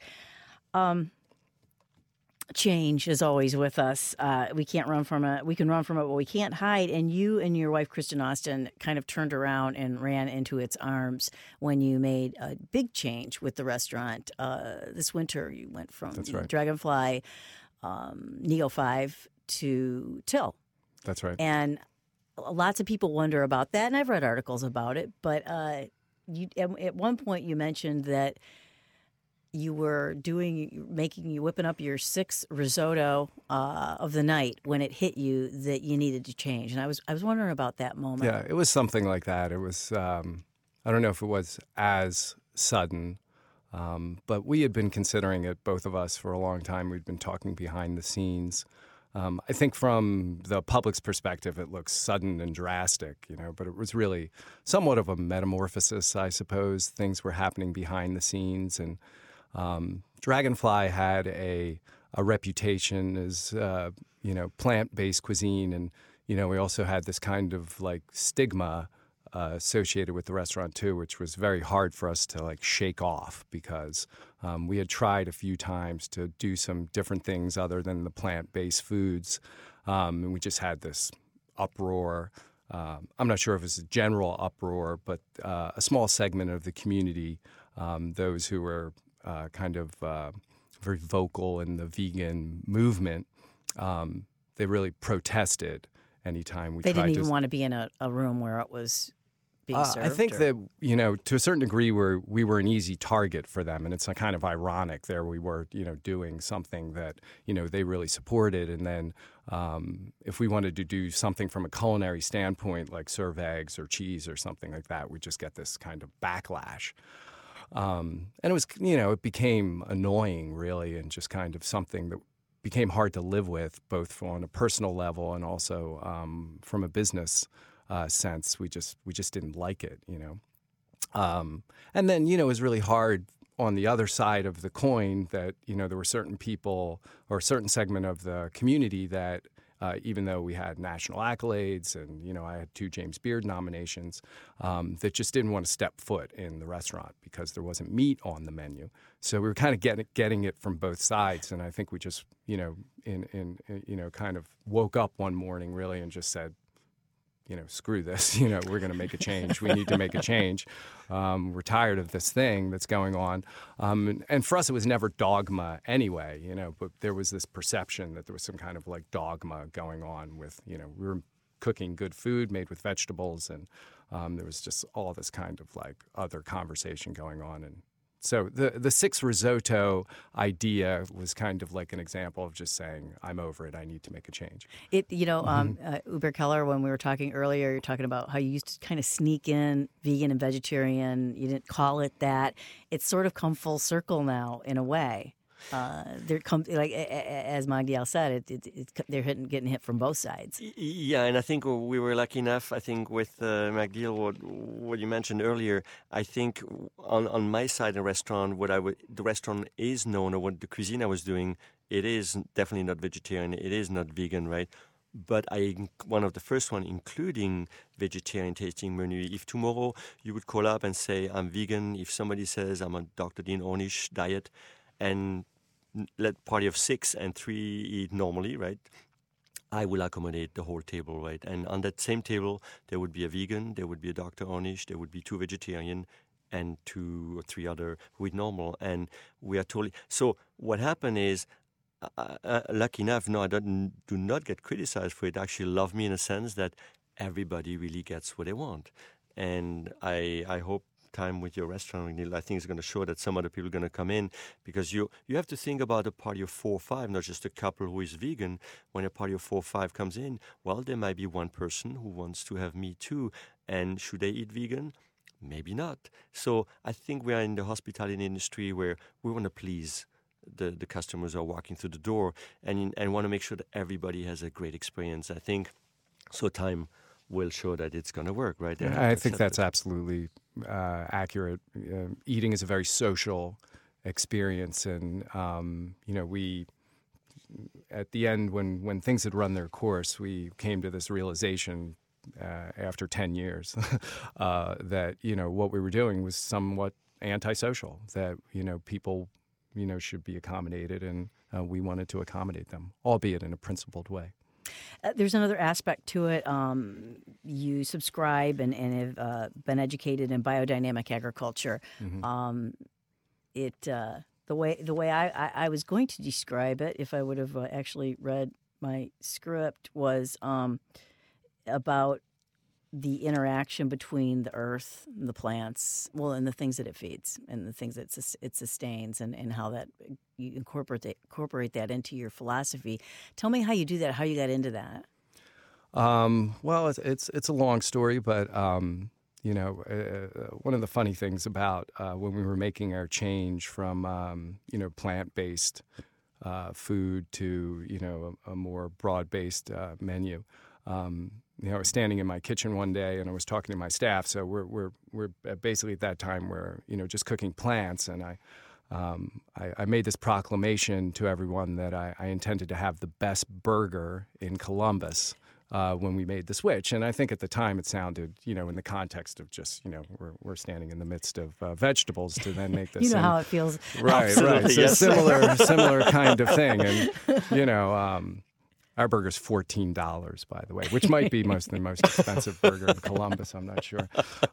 Change is always with us. We can't run from it. We can run from it, but we can't hide. And you and your wife, Kristen Austin, kind of turned around and ran into its arms when you made a big change with the restaurant. This winter, you went from Dragonfly Neo 5 to Till. That's right. And lots of people wonder about that, and I've read articles about it. But at one point you mentioned that you were whipping up your sixth risotto of the night when it hit you that you needed to change. And I was wondering about that moment. Yeah, it was something like that. It was, I don't know if it was as sudden, but we had been considering it, both of us, for a long time. We'd been talking behind the scenes. I think from the public's perspective, it looks sudden and drastic, but it was really somewhat of a metamorphosis, I suppose. Things were happening behind the scenes, and Dragonfly had a reputation as, plant-based cuisine, and, we also had this kind of like stigma associated with the restaurant too, which was very hard for us to like shake off because we had tried a few times to do some different things other than the plant-based foods, and we just had this uproar. I'm not sure if it was a general uproar, but a small segment of the community, those who were very vocal in the vegan movement, they really protested anytime we tried to... They didn't even want to be in a room where it was being served? I think that, to a certain degree, we were an easy target for them, and it's kind of ironic. There we were, doing something that, they really supported, and then if we wanted to do something from a culinary standpoint, like serve eggs or cheese or something like that, we just get this kind of backlash. And it was, it became annoying, really, and just kind of something that became hard to live with, both on a personal level and also from a business sense. We just didn't like it, And then, it was really hard on the other side of the coin that, there were certain people or a certain segment of the community that even though we had national accolades and, I had 2 James Beard nominations, that just didn't want to step foot in the restaurant because there wasn't meat on the menu. So we were kind of getting it from both sides. And I think we just, kind of woke up one morning really and just said, screw this, we're going to make a change. We need to make a change. We're tired of this thing that's going on. And for us, it was never dogma anyway, but there was this perception that there was some kind of like dogma going on with, we were cooking good food made with vegetables, and there was just all this kind of like other conversation going on. And so the 6 risotto idea was kind of like an example of just saying, I'm over it. I need to make a change. Hubert Keller, when we were talking earlier, you're talking about how you used to kind of sneak in vegan and vegetarian. You didn't call it that. It's sort of come full circle now in a way. As Magdiel said, they're getting hit from both sides. Yeah, and I think we were lucky enough. I think with Magdiel, what you mentioned earlier, I think on my side, the restaurant, the restaurant is known, or what the cuisine I was doing, it is definitely not vegetarian. It is not vegan, right? But one of the first one, including vegetarian tasting menu. If tomorrow you would call up and say I'm vegan, if somebody says I'm on Dr. Dean Ornish diet, and let party of 6 and 3 eat normally, right? I will accommodate the whole table, right? And on that same table, there would be a vegan, there would be a Dr. Ornish, there would be 2 vegetarian, and 2 or 3 other who eat normal. And we are totally... So what happened is, lucky enough, I do not get criticized for it. Actually love me in a sense that everybody really gets what they want. And I hope time with your restaurant, Neil, I think it's going to show that some other people are going to come in, because you have to think about a party of 4 or 5, not just a couple who is vegan. When a party of 4 or 5 comes in, well, there might be one person who wants to have meat too. And should they eat vegan? Maybe not. So I think we are in the hospitality industry where we want to please the customers who are walking through the door and want to make sure that everybody has a great experience. I think so time will show that it's going to work, right? I think that's absolutely accurate. Eating is a very social experience, and we at the end, when things had run their course, we came to this realization after 10 years that what we were doing was somewhat antisocial. That people should be accommodated, and we wanted to accommodate them, albeit in a principled way. There's another aspect to it. You subscribe and have been educated in biodynamic agriculture. Mm-hmm. The way I was going to describe it, if I would have actually read my script, was about the interaction between the earth and the plants, and the things that it feeds and the things that it sustains, and how that you incorporate that into your philosophy. Tell me how you do that, how you got into that. Well, it's a long story, but one of the funny things about when we were making our change from plant-based food to a more broad-based menu. I was standing in my kitchen one day and I was talking to my staff. So we're basically at that time we're just cooking plants, and I made this proclamation to everyone that I intended to have the best burger in Columbus when we made the switch. And I think at the time it sounded, in the context of just, we're standing in the midst of vegetables to then make this. How it feels. Right. So yes. similar kind of thing. And, our burger's $14, by the way, which might be the most expensive burger in Columbus. I'm not sure.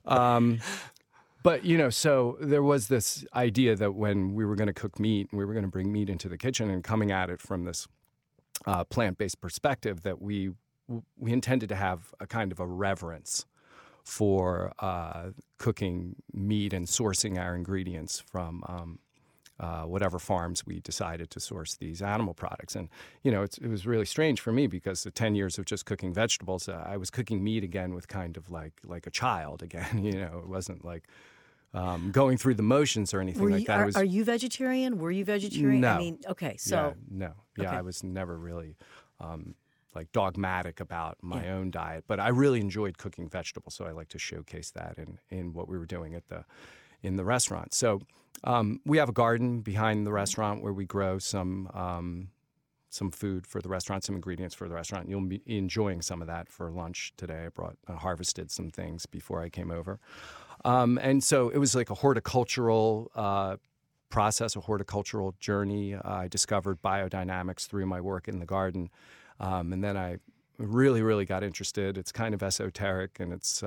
But, so there was this idea that when we were going to cook meat, and we were going to bring meat into the kitchen, and coming at it from this plant-based perspective, that we intended to have a kind of a reverence for cooking meat and sourcing our ingredients from whatever farms we decided to source these animal products. And, it was really strange for me, because the 10 years of just cooking vegetables, I was cooking meat again with kind of like a child again. It wasn't like going through the motions or anything like that. Are you vegetarian? Were you vegetarian? No. I mean, okay, so. Yeah, no. Yeah, okay. I was never really dogmatic about my own diet, but I really enjoyed cooking vegetables, so I like to showcase that in what we were doing in the restaurant. So we have a garden behind the restaurant where we grow some food for the restaurant, some ingredients for the restaurant. You'll be enjoying some of that for lunch today. I harvested some things before I came over. And so it was like a horticultural process, a horticultural journey. I discovered biodynamics through my work in the garden. And then I really, really got interested. It's kind of esoteric, and it's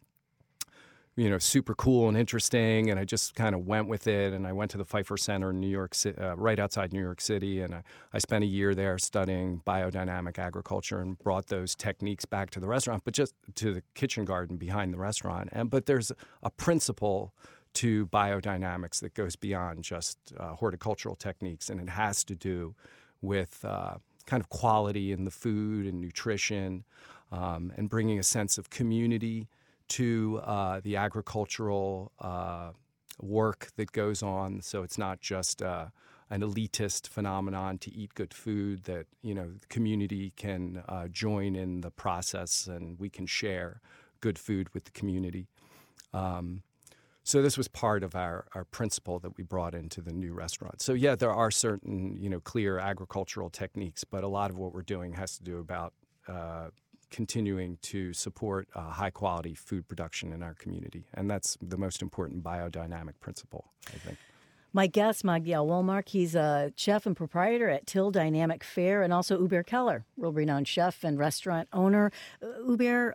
super cool and interesting, and I just kind of went with it. And I went to the Pfeiffer Center in New York City, right outside New York City, and I spent a year there studying biodynamic agriculture and brought those techniques back to the restaurant, but just to the kitchen garden behind the restaurant. But there's a principle to biodynamics that goes beyond just horticultural techniques, and it has to do with kind of quality in the food and nutrition, and bringing a sense of community to the agricultural work that goes on. So it's not just an elitist phenomenon to eat good food, that the community can join in the process, and we can share good food with the community. So this was part of our principle that we brought into the new restaurant. So yeah, there are certain clear agricultural techniques, but a lot of what we're doing has to do about continuing to support high-quality food production in our community. And that's the most important biodynamic principle, I think. My guest, Magdiel Wollmark, he's a chef and proprietor at Till Dynamic Fare, and also Hubert Keller, world-renowned chef and restaurant owner. Hubert,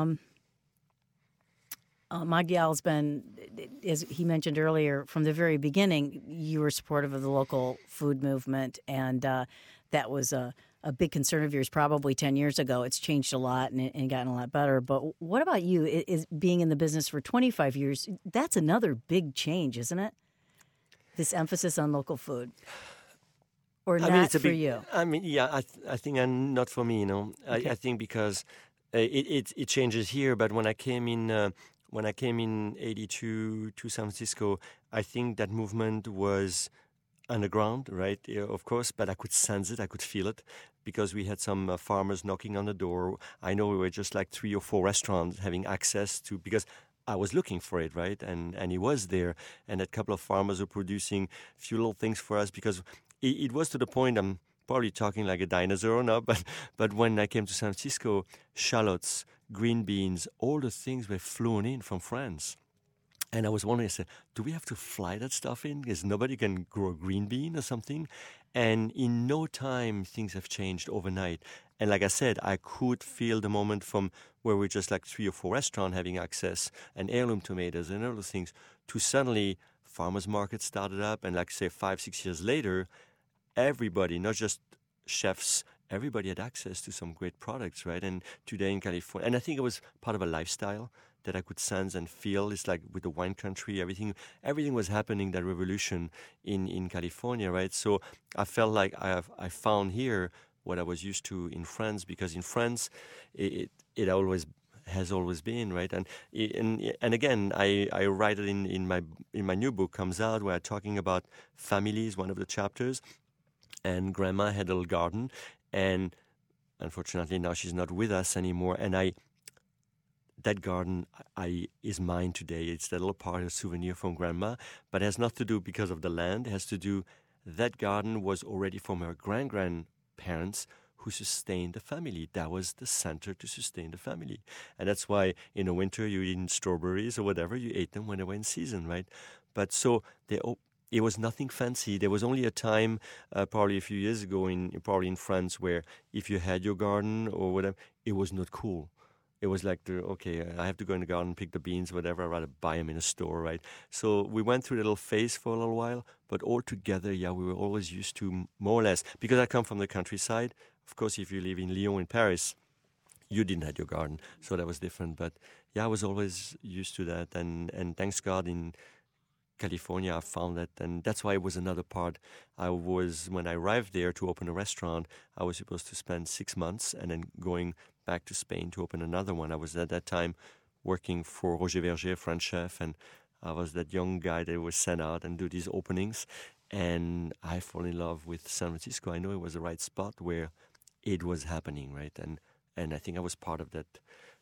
Magdiel's been, as he mentioned earlier, from the very beginning, you were supportive of the local food movement, and that was a a big concern of yours probably 10 years ago. It's changed a lot and gotten a lot better. But what about you? Is being in the business for 25 years, that's another big change, isn't it? This emphasis on local food. Or not for you? I mean, yeah, I think not for me, Okay. I think because it changes here, but when I came in '82 to San Francisco, I think that movement was underground, right? Yeah, of course, but I could sense it, I could feel it, because we had some farmers knocking on the door. I know we were just like 3 or 4 restaurants having access to, because I was looking for it, right? And he was there, and a couple of farmers were producing a few little things for us, because it was to the point, I'm probably talking like a dinosaur now, but when I came to San Francisco, shallots, green beans, all the things were flown in from France. And I was wondering, I said, do we have to fly that stuff in? Because nobody can grow a green bean or something. And in no time, things have changed overnight. And like I said, I could feel the moment from where we're just like 3 or 4 restaurants having access, and heirloom tomatoes and other things, to suddenly farmers markets started up. And like say 5, 6 years later, everybody, not just chefs, everybody had access to some great products, right? And today in California, and I think it was part of a lifestyle that I could sense and feel. It's like with the wine country, everything was happening, that revolution in California, right? So I felt like I found here what I was used to in France, because in France, it always has always been, right? And again, I write it in my new book, comes out, where I'm talking about families, one of the chapters, and Grandma had a little garden, and unfortunately now she's not with us anymore, and that garden is mine today. It's that little part of souvenir from Grandma, but it has nothing to do because of the land. It has to do, that garden was already from her grandparents who sustained the family. That was the center to sustain the family. And that's why in the winter you eat strawberries or whatever, you ate them when they were in season, right? But so it was nothing fancy. There was only a time, probably a few years ago, probably in France, where if you had your garden or whatever, it was not cool. It was like, I have to go in the garden, pick the beans, whatever. I'd rather buy them in a store, right? So we went through a little phase for a little while, but altogether, yeah, we were always used to, more or less, because I come from the countryside. Of course, if you live in Lyon, in Paris, you didn't have your garden, so that was different. But yeah, I was always used to that, and thanks God in California, I found that, and that's why it was another part. When I arrived there to open a restaurant, I was supposed to spend 6 months and then going back to Spain to open another one. I was at that time working for Roger Verger, a French chef, and I was that young guy that was sent out and do these openings, and I fall in love with San Francisco. I know it was the right spot where it was happening, right? And I think I was part of that.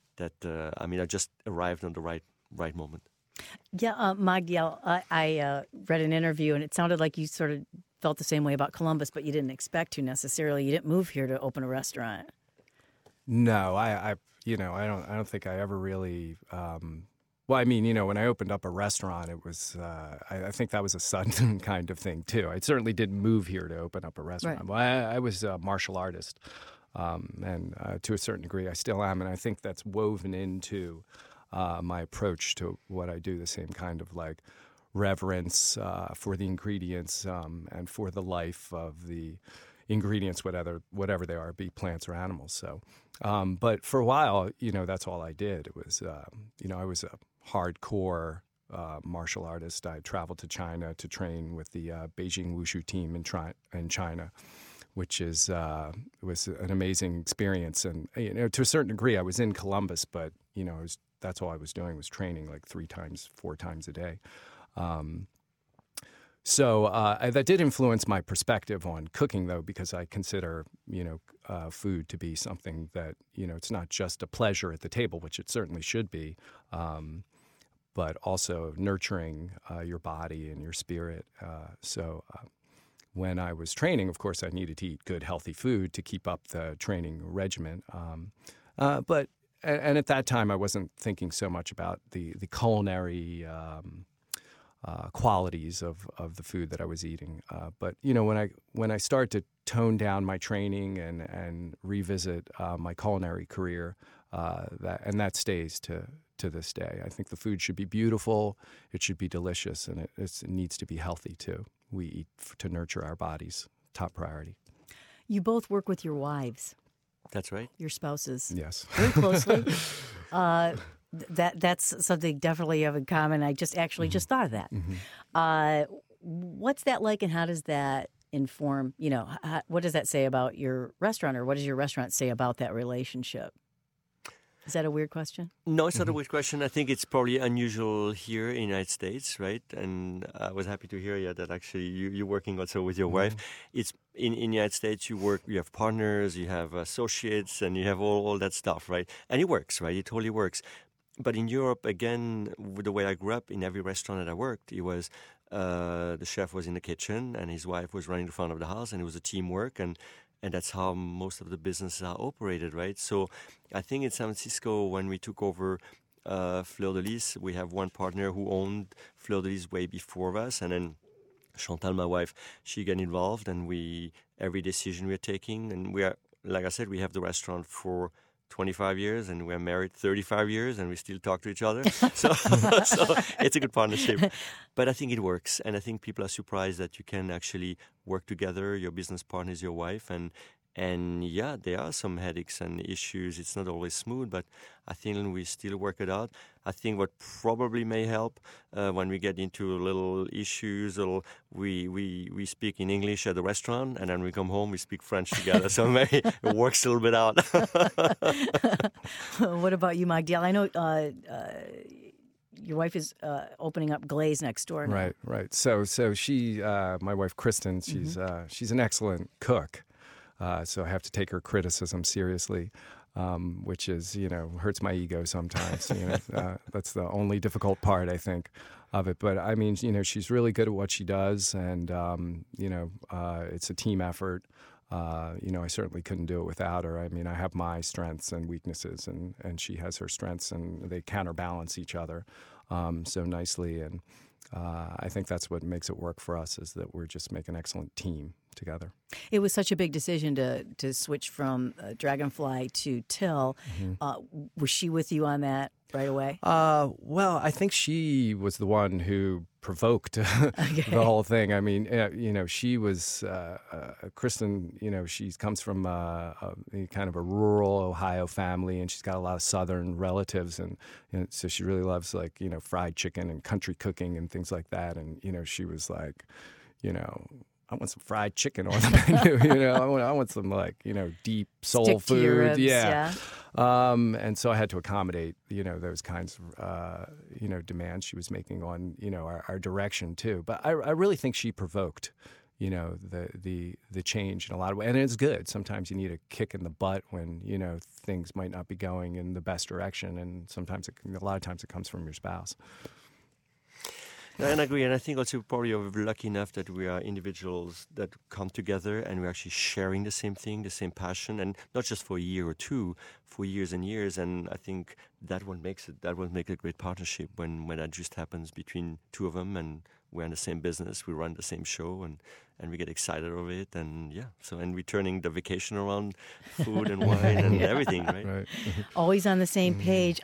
I just arrived on the right moment. Yeah, Magyal, I read an interview, and it sounded like you sort of felt the same way about Columbus, but you didn't expect to necessarily. You didn't move here to open a restaurant. No, I don't think I ever really. Well, I mean, when I opened up a restaurant, it was. I think that was a sudden kind of thing too. I certainly didn't move here to open up a restaurant. Right. Well, I was a martial artist, and to a certain degree, I still am, and I think that's woven into my approach to what I do. The same kind of like reverence for the ingredients and for the life of the ingredients, whatever they are, be plants or animals. So, but for a while, that's all I did. It was, I was a hardcore martial artist. I traveled to China to train with the Beijing Wushu team in China, which was an amazing experience. And to a certain degree, I was in Columbus, but that's all I was doing was training like 4 times a day. So that did influence my perspective on cooking, though, because I consider, food to be something that, it's not just a pleasure at the table, which it certainly should be, but also nurturing your body and your spirit. So when I was training, of course, I needed to eat good, healthy food to keep up the training regimen. But at that time, I wasn't thinking so much about the culinary qualities of the food that I was eating. But when I start to tone down my training and revisit my culinary career, that stays to this day. I think the food should be beautiful, it should be delicious, and it needs to be healthy too. We eat to nurture our bodies, top priority. You both work with your wives, That's right. your spouses, Yes. very closely. That's something definitely you have in common. I just actually just thought of that. What's that like, and how does that inform? What does that say about your restaurant, or what does your restaurant say about that relationship? Is that a weird question? No, it's not a weird question. I think it's probably unusual here in the United States, right? And I was happy to hear that actually you're working also with your wife. It's in the United States, you have partners, you have associates, and you have all that stuff, right? And it works, right? It totally works. But in Europe, again, with the way I grew up, in every restaurant that I worked, it was the chef was in the kitchen and his wife was running the front of the house, and it was a teamwork, and that's how most of the businesses are operated, right? So I think in San Francisco, when we took over Fleur de Lys, we have one partner who owned Fleur de Lys way before us, and then Chantal, my wife, she got involved, and every decision we're taking, and we are, like I said, we have the restaurant for 25 years, and we're married 35 years, and we still talk to each other. So it's a good partnership. But I think it works, and I think people are surprised that you can actually work together. Your business partner is your wife, and yeah, there are some headaches and issues. It's not always smooth, but I think we still work it out. I think what probably may help when we get into little issues, we speak in English at the restaurant, and then we come home, we speak French together. So maybe it works a little bit out. What about you, Magdiel? I know your wife is opening up Glaze next door now. Right. So she, my wife Kristen, she's an excellent cook. So I have to take her criticism seriously, which is, hurts my ego sometimes. That's the only difficult part, I think, of it. But I mean, she's really good at what she does, and it's a team effort. I certainly couldn't do it without her. I mean, I have my strengths and weaknesses, and she has her strengths, and they counterbalance each other so nicely. And I think that's what makes it work for us, is that we're just make an excellent team together. It was such a big decision to switch from Dragonfly to Till. Was she with you on that right away? Well, I think she was the one who provoked the whole thing. I mean, she was Kristen. She comes from kind of a rural Ohio family, and she's got a lot of Southern relatives, and so she really loves fried chicken and country cooking and things like that. And she was like, I want some fried chicken on the menu. I want some deep soul Stick food. To your ribs, yeah. And so I had to accommodate those kinds of demands she was making on our direction too. But I really think she provoked the change in a lot of ways, and it's good. Sometimes you need a kick in the butt when things might not be going in the best direction, and a lot of times it comes from your spouse. And I agree, and I think also probably we're lucky enough that we are individuals that come together and we're actually sharing the same thing, the same passion, and not just for a year or two, for years and years. And I think that what makes a great partnership when that just happens between two of them, and we're in the same business, we run the same show, and we get excited over it, and and we're turning the vacation around food and wine and everything, right? Always on the same page.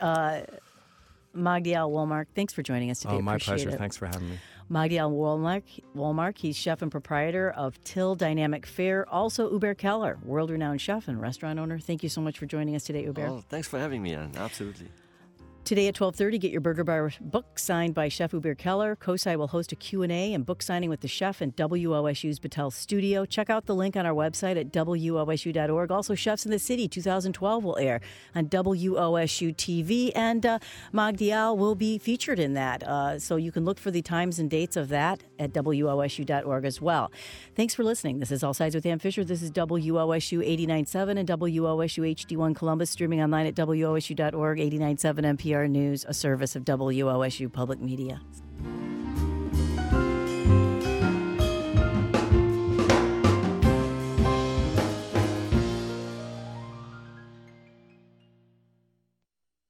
Magdiel Wolmark, thanks for joining us today. Oh, my Appreciate pleasure. it. Thanks for having me. Magdiel Wolmark, he's chef and proprietor of Till Dynamic Fare. Also, Hubert Keller, world-renowned chef and restaurant owner. Thank you so much for joining us today, Hubert. Oh, thanks for having me, Anne. Absolutely. Today at 12:30, get your Burger Bar book signed by Chef Hubert Keller. COSI will host a Q&A and book signing with the chef in WOSU's Battelle studio. Check out the link on our website at WOSU.org. Also, Chefs in the City 2012 will air on WOSU TV, and Magdiel will be featured in that. So you can look for the times and dates of that at WOSU.org as well. Thanks for listening. This is All Sides with Ann Fisher. This is WOSU 89.7 and WOSU HD1 Columbus, streaming online at WOSU.org, 89.7 NPR News, a service of WOSU Public Media.